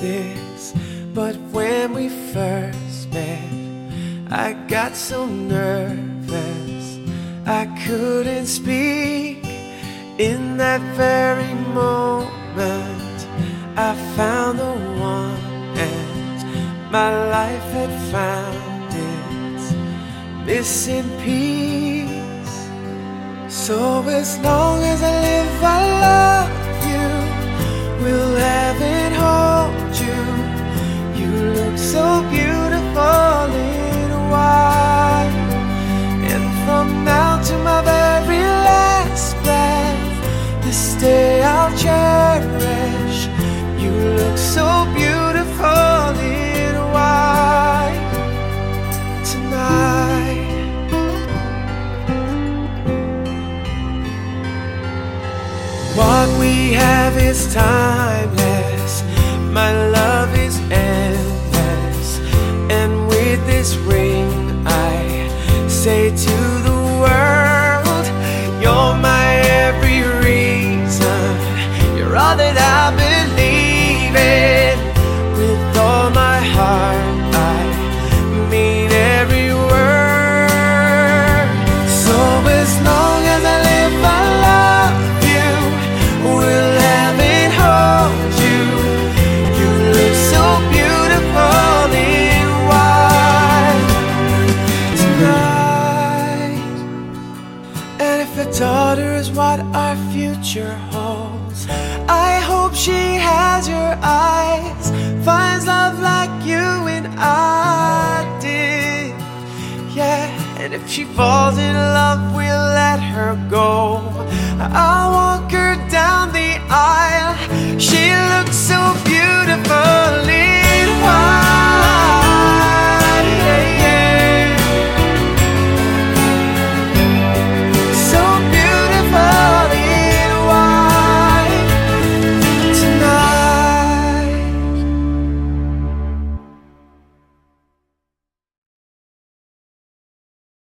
this, but when we first met, I got so nervous I couldn't speak. In that very moment I found the one, and my life had found its missing piece. So as long as I live, I love you, will have and hold you. You look so beautiful in white, and from now to my very last breath, this day I'll cherish. You look so beautiful in white tonight. What we have is timeless, my love is endless, and with this ring I say to the world, you're my every reason, you're all that I believe in. With all my heart I mean every word. So as long as I live, I love you, will have and hold you. You look so beautiful in white tonight. And if a daughter is what our future holds, I hope she has your eyes, finds love like you and I did. Yeah, and if she falls in love, we'll